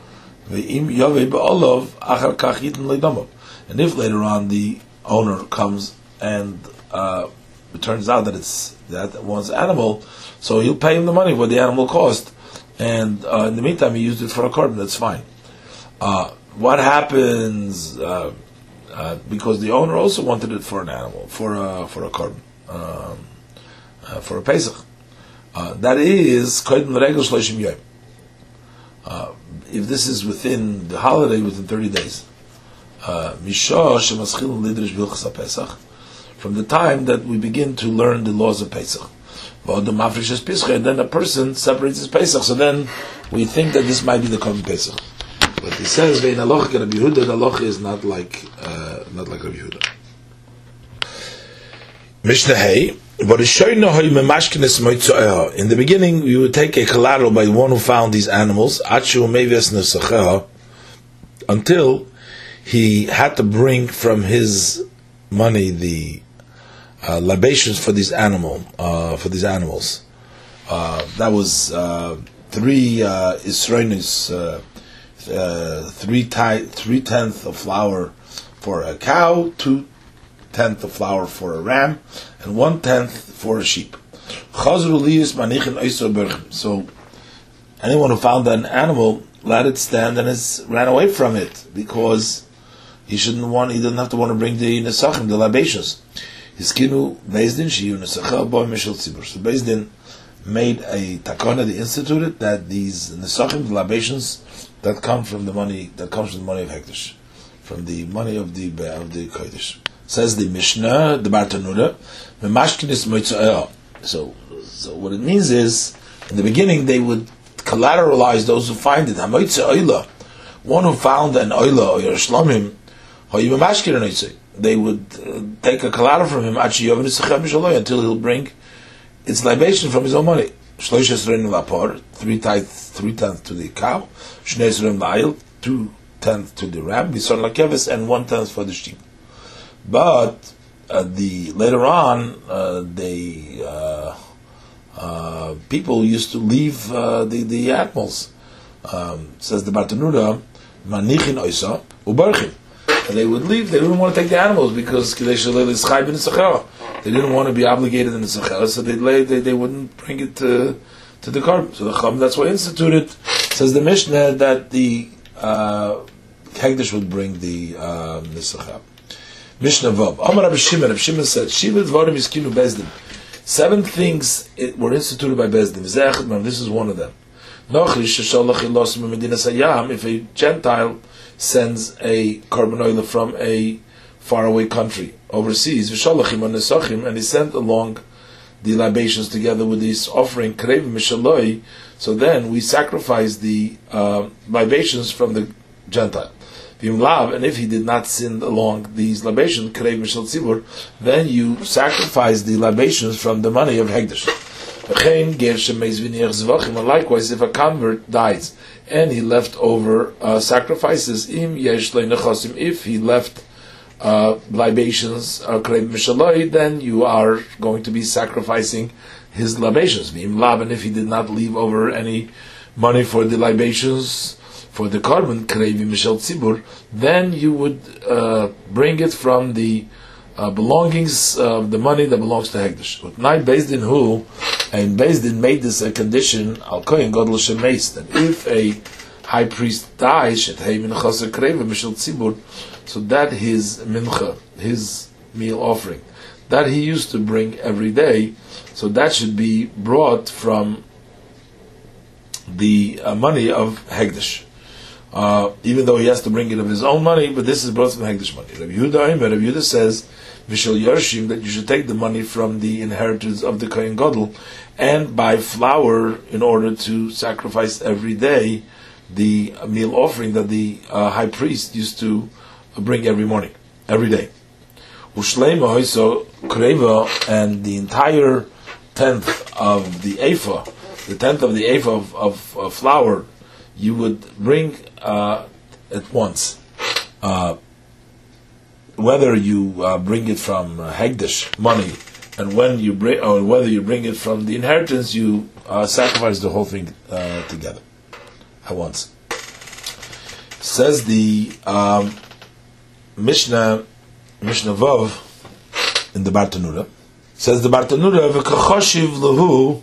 And if later on the owner comes and uh, it turns out that it's that one's animal, so he'll pay him the money what the animal cost. And uh, in the meantime, he used it for a korban. That's fine. Uh, what happens uh, uh, because the owner also wanted it for an animal, for a for a korban, um, uh, for a pesach. Uh, that is koydem l'regel shloshim yom. Uh, if this is within the holiday, within thirty days, misha shemaschil lidrish bilchas pesach, from the time that we begin to learn the laws of Pesach. And then a person separates his Pesach, so then we think that this might be the Korban Pesach. But he says, "Vein halacha Rabbi Yehuda." The halacha is not like uh, not like Rabbi Yehuda. Mishnah Hey, but in the beginning, we would take a collateral by one who found these animals until he had to bring from his money the Uh, libations for these animal uh, for these animals. Uh, that was uh, three uh, Israelis, uh, uh, three ti- three tenths of flour for a cow, two tenths of flour for a ram, and one tenth for a sheep. So anyone who found an animal, let it stand and is ran away from it, because he shouldn't want, he didn't have to want to bring the nesachim, the libations. Hiskinu Bezdin shiyu nesacha boy mishal tzibur. So Bezdin made a takana, they instituted that these nesachim, the libations that come from the money, that comes from the money of Hekdesh, from the money of the of the Kodesh. Says the Mishnah, the Bartanura, memashkinis moitzoel. So, so what it means is, in the beginning they would collateralize those who find it. Hamoitzoela, one who found an oila or shlamim, hoyimamashkin. They would uh, take a collateral from him until he'll bring its libation from his own money. Three tenths, three tenths to the cow, two tenths to the ram, and one tenth for the sheep. But uh, the later on, uh, they uh, uh, people used to leave uh, the the animals. Um, says the Bartanura, manichin oisa ubarchim. And they would leave. They didn't want to take the animals because they didn't want to be obligated in the sechera, so they lay, they they wouldn't bring it to to the carbon. So the chum, that's why instituted. Says the Mishnah that the uh, Hekdesh would bring the um, the sechera. Mishnah Vav. Amar Rabbi Shimon. Rabbi Shimon said, "Shiva dvarim iskinu bezdin." Seven things it, were instituted by bezdin. This is one of them. If a Gentile sends a carbon oil from a faraway country overseas, and he sent along the libations together with this offering, so then we sacrifice the uh, libations from the Gentile. And if he did not send along these libations, then you sacrifice the libations from the money of Hekdesh. And likewise, if a convert dies and he left over uh, sacrifices, if he left uh, libations, then you are going to be sacrificing his libations. And if he did not leave over any money for the libations, for the carbon, then you would uh, bring it from the uh, belongings of the money that belongs to Hekdesh. Based in who, and Bezdin made this a condition, al kohen gadol shemeis, that if a high priest dies, so that his mincha, his meal offering, that he used to bring every day, so that should be brought from the uh, money of Hekdesh. Uh, even though he has to bring it of his own money, but this is brought from Hekdesh money. Rabbi Yehuda, Rabbi Yehuda says, Vishal Yarshim, that you should take the money from the inheritance of the Kohen Gadol and buy flour in order to sacrifice every day the meal offering that the uh, high priest used to bring every morning, every day. Ushleima so kreva, and the entire tenth of the ephah, the tenth of the ephah of, of, of flour, you would bring uh, at once. Uh, whether you uh, bring it from uh, Hekdesh money, and when you bring, or whether you bring it from the inheritance, you uh, sacrifice the whole thing uh, together at once. Says the um, Mishnah, Mishnah Vav in the Bartanura. Says the Bartanura v'kachoshiv lehu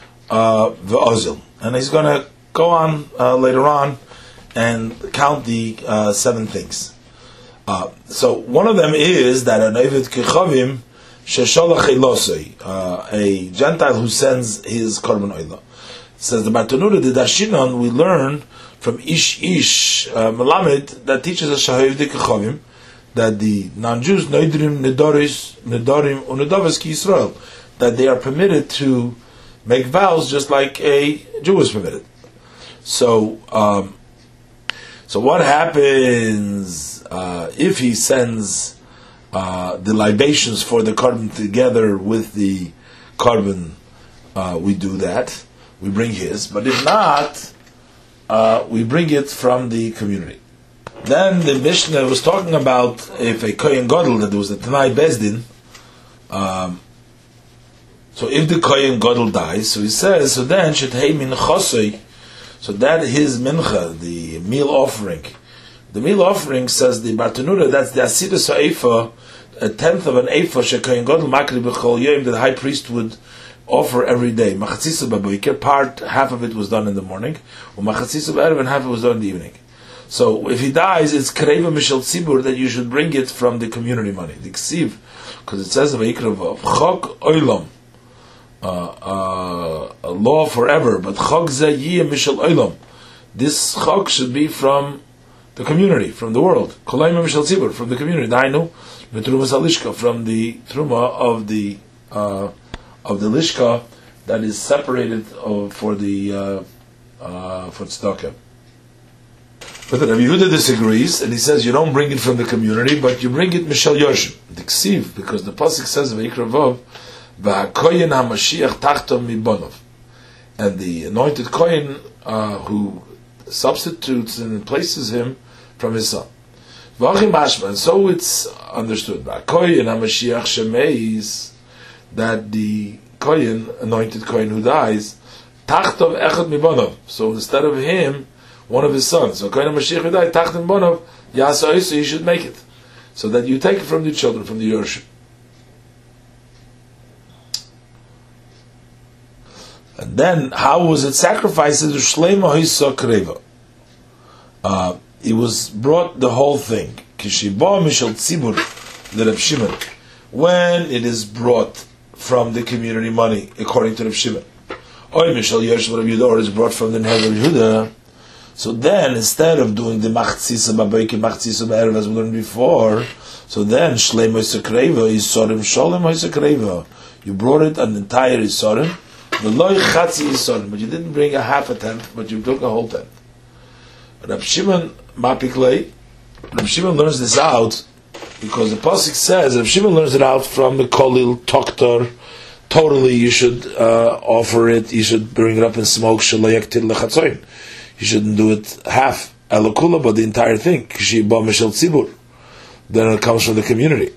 v'ozil, and he's going to go on uh, later on and count the uh, seven things. Uh, so one of them is that an Ovid Kechavim Shesholach Elosei, a Gentile who sends his Korban Oila. Says the Bartanura, the Darshinon, we learn from Ish Ish uh, Melamed that teaches us Shahayiv Kechavim that the non-Jews Neidrim Nedoris Nedorim Unedovas Ki Yisrael, that they are permitted to make vows just like a Jew is permitted. So, um, so what happens uh, if he sends uh, the libations for the carbon together with the carbon? Uh, we do that. We bring his, but if not, uh, we bring it from the community. Then the Mishnah was talking about if a Kohen Gadol, that there was a Tanai Bezdin. Um, so if the Kohen Gadol dies, so he says, so then should hey min chosei. So that his mincha, the meal offering, the meal offering says the Bartanura, that's the asidus ha'efa, a tenth of an efa shekoyin godel makri b'chol yom that the high priest would offer every day. Machatzisa b'boiker, part half of it was done in the morning, or machatzisa b'erev, and half of it was done in the evening. So if he dies, it's kreva mishel tzibur that you should bring it from the community money, the ksiv, because it says v'ikra chok oilam. Uh, uh, a law forever, but chok zeh mishal olam. This chok should be from the community, from the world. Kolayim mishal tzibur, from the community. Dainu betrumas halishka, from the truma of the uh, of the lishka that is separated uh, for the uh, uh, for tzedakah. But Rabbi Yehuda disagrees, and he says you don't bring it from the community, but you bring it mishal yoshim, the ksiv, because the pasuk says v'ikra vav. And the anointed kohen uh, who substitutes and places him from his son. And so it's understood that the kohen, anointed kohen who dies, so instead of him, one of his sons. So kohen HaMashiach who died, tachtom bonov, yasa, so you should make it. So that you take it from the children, from the Yorshim. And then, how was it sacrificed? Uh, it was brought the whole thing. When it is brought from the community money, according to Reb Shimon, or is brought from the Neher Yehuda. So then, instead of doing the machzisa b'boiker, machzisa b'erev as we learned before, so then shleim ha'isakreiva, yisorim sholem ha'isakreiva. You brought it an entire yisorim. But you didn't bring a half a tenth, but you took a whole tenth. Reb Shimon Mapiklei, Reb Shimon learns this out because the pasuk says Reb Shimon learns it out from the Kolil Toktor. Totally, you should uh, offer it. You should bring it up in smoke. You shouldn't do it half alakula, but the entire thing. Then it comes from the community.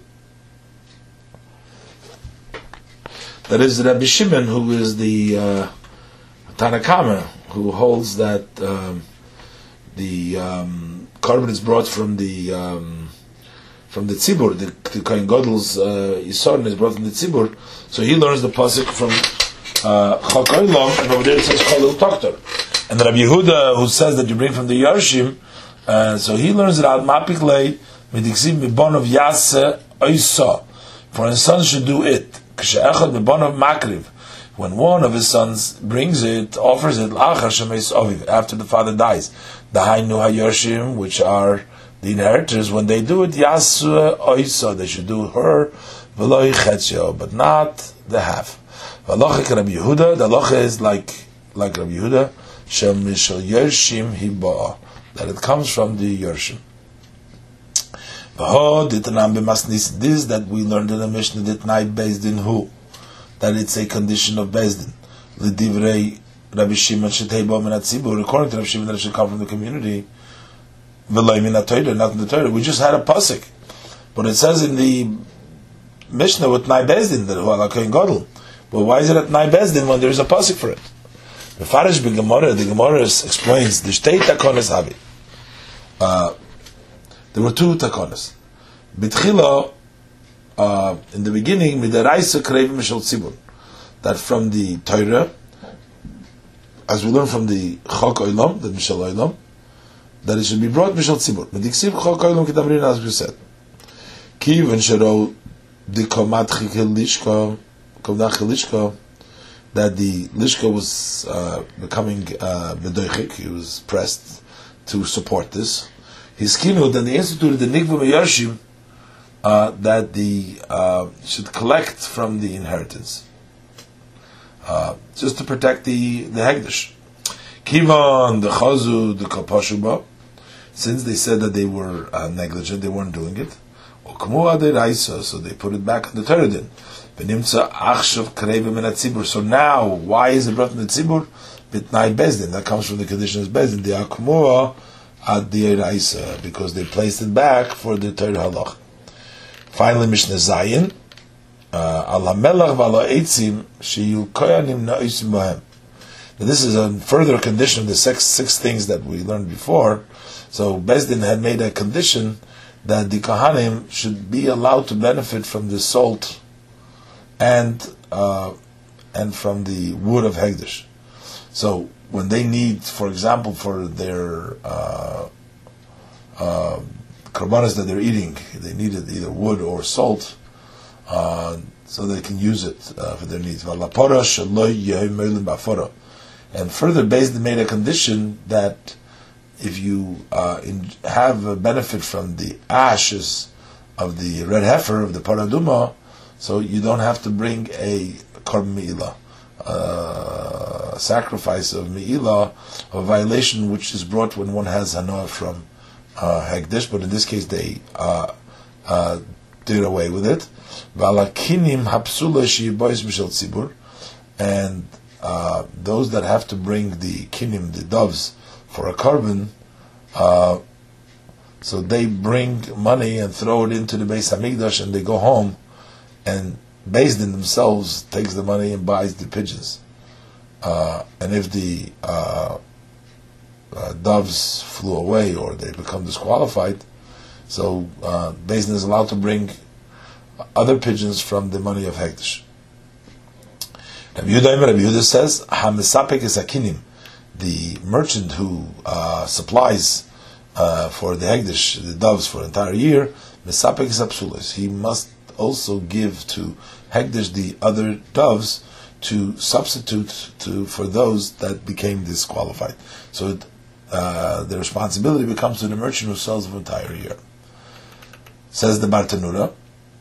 That is Rabbi Shimon, who is the uh, Tanakama, who holds that um, the um, carbon is brought from the um, from the tzibur. The, the Kohen Godel's uh, Yisodin is brought from the tzibur. So he learns the pasuk from Chok uh, Olam, and over there it says Kolil Toktor. And Rabbi Yehuda, who says that you bring from the Yarshim, uh, so he learns it out Mapiklei Midiksiv Mibon of Yase Oisa. For his son should do it. When one of his sons brings it, offers it after the father dies, the Hainu HaYoshim, which are the inheritors, when they do it, Yasu Oisa, they should do her, but not the half. The halacha is like like Rabbi Yehuda, that it comes from the Yorshim. This that we learned in the Mishnah that night based in who, that it's a condition of Bezdin. L'divrei Rabbi Shimon shetei bo min hatzibur, according to Rabbi Shimon, that it should come from the community. V'lo min haTorah, not in the Torah. We just had a pasuk, but it says in the Mishnah with Nai Bezdin that who ala Kohen Gadol. But why is it at Nai Bezdin when there is a pasuk for it? The Farish b'Gemara, the Gemara explains the shtei takonas habi. Uh, There were two takonas. B'tchila, uh, in the beginning, midaraisa krevim mishal tzibur, that from the Torah, as we learn from the Chok Olam, the Mishal Olam, that it should be brought mishal tzibur. Mediksiv Chok Olam kitamrin, as we said. Kiv and shero dikomat chikel lishka, kovnach lishka, that the lishka was uh, becoming uh, bedoichik, he was pressed to support this. His kinut, and they instituted the Nikva Meyarshim, uh, that the uh, should collect from the inheritance, uh, just to protect the the Hegdish. Kivan the Chazu the Kapashuba, since they said that they were uh, negligent, they weren't doing it. So they put it back on the Torah din. So now, why is it brought from the tzibur? Bitnai bezdin, that comes from the condition of bezdin. The akmua ad di'eraisa, because they placed it back for the Torah halach. Finally, Mishnah Zayin, al hamelach v'al ha'etzim sheyu koyanim na'isim b'hem. Now, this is a further condition of the six, six things that we learned before. So Beis Din had made a condition that the Kohanim should be allowed to benefit from the salt and uh, and from the wood of Hegdish. So when they need, for example, for their uh, uh, karbanos that they're eating, they needed either wood or salt, uh, so they can use it uh, for their needs. And further, Beis Din made a condition that if you uh, in, have a benefit from the ashes of the red heifer, of the paraduma, so you don't have to bring a korban me'ilah, uh, sacrifice of me'ilah, a violation which is brought when one has hanoah from uh, Hegdish, but in this case they uh, uh, did away with it. And uh, those that have to bring the kinim, the doves, for a korban, uh, so they bring money and throw it into the Beis Hamikdash, and they go home, and Beis Din themselves takes the money and buys the pigeons. Uh, and if the uh, uh, doves flew away or they become disqualified, so uh, Beis Din is allowed to bring other pigeons from the money of Hekdesh. Rabbi Yehuda Rabbi Yehuda says, "Hamisapek is akinim." The merchant who uh, supplies uh, for the Hegdish, the doves, for an entire year, Misapek is apsulis. He must also give to Hegdish the other doves to substitute to for those that became disqualified. So it, uh, the responsibility becomes to the merchant who sells for an entire year. Says the Bartanura,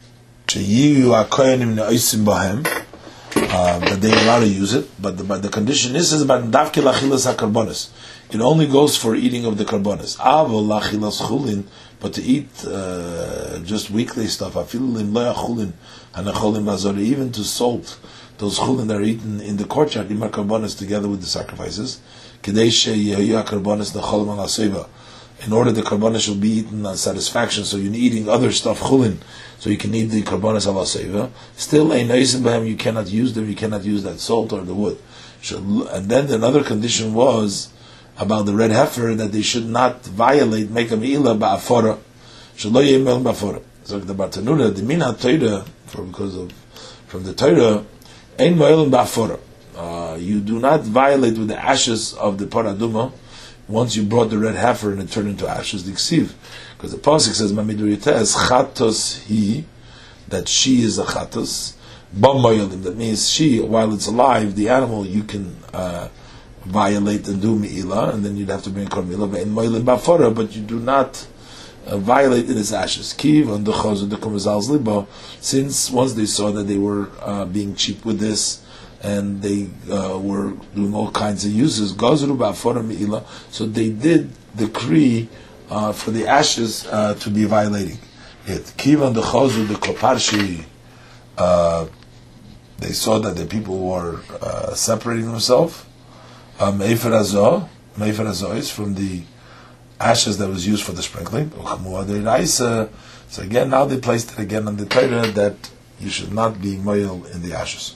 Uh, that they are allowed to use it, but the, but the condition is, is about davke lachilas hakarbonis. It only goes for eating of the karbonis. Avo lachilas chulin, but to eat uh, just weekly stuff, afilim loya chulin hanacholim bazori, even to salt those chulin that are eaten in the courtyard, imar karbonis together with the sacrifices. Kedei sheyehu karbonis nacholim al aseva. In order the karbonis will be eaten on satisfaction, so you're eating other stuff chulin, so you can eat the karbonis al aseva. Still, a noisim b'hem, you cannot use them. You cannot use that salt or the wood. And then another condition was about the red heifer, that they should not violate, make a me'ilah ba'afora. Shelo yemel ba'afora. So the Bartanura, the min ha-Torah, because of from the Torah, ein mo'el ba'afora. Uh, you do not violate with the ashes of the paraduma. Once you brought the red heifer and it turned into ashes, the ksiv, because the pasuk says, "Mamidur yites chatos he," that she is a chatos. B'moyelim, that means she, while it's alive, the animal you can uh, violate and do me'ilah, and then you'd have to bring korban me'ilah. But in moyelim ba'afora, but you do not uh, violate in its ashes. Kiv on the chazor the kumazal's libo, since once they saw that they were uh, being cheap with this, and they uh, were doing all kinds of uses, gazru ba'afora me'ilah, so they did decree uh, for the ashes uh, to be violating it. Kiv on the chazor the koparshi, uh, they saw that the people were uh, separating themselves. Me'efer hazo, me'efer hazo is from the ashes that was used for the sprinkling. So again, now they placed it again on the Torah that you should not be moil in the ashes.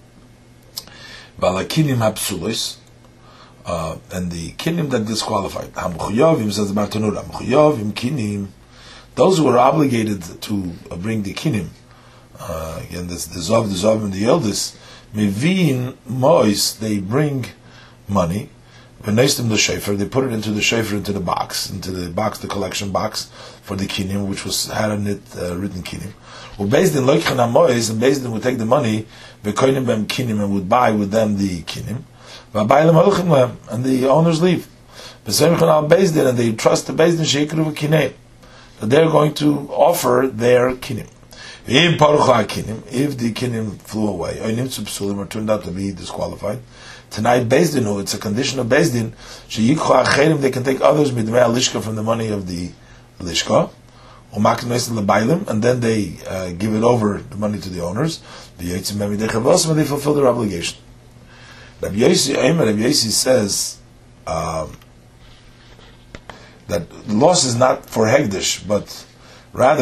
Valakinim hapsulos, uh, and the kinim that disqualified. Hamchuyovim, says the Bartanura, Hamchuyovim kinim, those who were obligated to uh, bring the kinim. Uh, again, this the zov, the zov, and the eldest. Mevin mois, they bring money. When they the shofar, they put it into the shofar, into the box, into the box, the collection box for the kinim, which was had on it uh, written kinim. Well, based in loichan hamois, and based in would take the money, v'koinim bem kinim, and would buy with them the kinim, v'abayim halachim lehem, and the owners leave. V'semichan al based in, and they trust the based in sheikru v'kinei, that they're going to offer their kinim. If the kinim flew away, or turned out to be disqualified, tonight Beis Din, it's a condition of Beis Din, they can take others lishka from the money of the lishka, and then they uh, give it over the money to the owners. They fulfill their obligation. Rabbi Yossi says um, that the loss is not for Hegdish, but rather,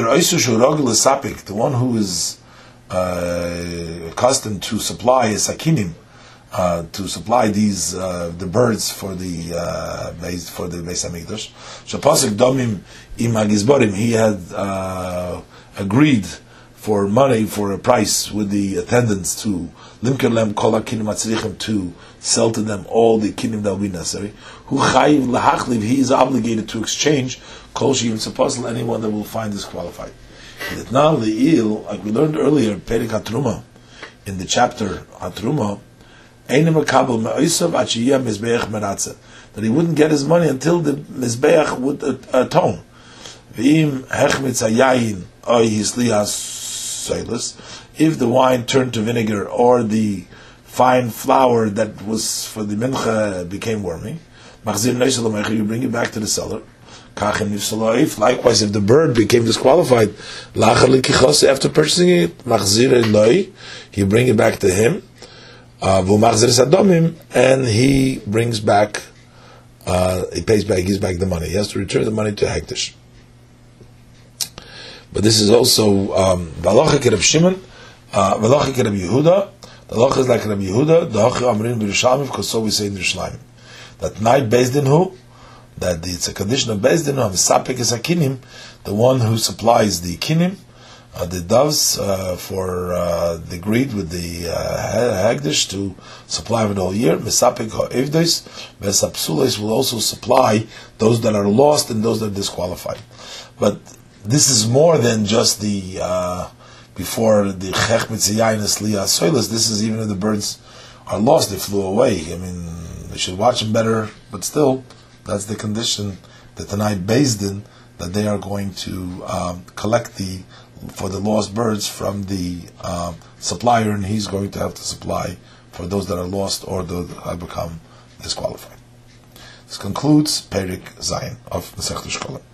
the one who is uh, accustomed to supply a sakinim, uh, to supply these uh, the birds for the uh, base for the Beis Hamikdash. Shapasik domim im hagizborim. He had uh, agreed for money, for a price with the attendants to limker lem kol hakinim atzrichim, to sell to them all the kinim that will be necessary. Hu chayiv lahachliv. He is obligated to exchange kol shiyim tzapasel, anyone that will find disqualified. Now the il, like we learned earlier, Perik HaTruma, in the chapter HaTruma, that he wouldn't get his money until the Mizbeach would atone. If the wine turned to vinegar, or the fine flour that was for the mincha became wormy, you bring it back to the seller. Likewise, if the bird became disqualified, after purchasing it, you bring it back to him, and he brings back, uh, he pays back, gives back the money. He has to return the money to Hekdesh. But this is also Balachik Reb Shimon, Balachik Reb Yehuda. The Balach is like Reb Yehuda. The Hachi Amrin b'Yerushalayim, because so we say in Yerushalayim that night based in who. That it's a condition of Beis Din, of Sapik is a kinim, the one who supplies the kinim, uh, the doves, uh, for uh, the greed with the uh, Hagdish to supply it all year. Mesapik ha'ivdos, Vesapsulos will also supply those that are lost and those that are disqualified. But this is more than just the uh, before the Chech Mitzayinus Liya Soilas. This is even if the birds are lost, they flew away. I mean, they should watch them better, but still. That's the condition that the night based in, that they are going to um, collect the for the lost birds from the um, supplier, and he's going to have to supply for those that are lost or those that have become disqualified. This concludes Perik Zayin of Masechta Shkolim.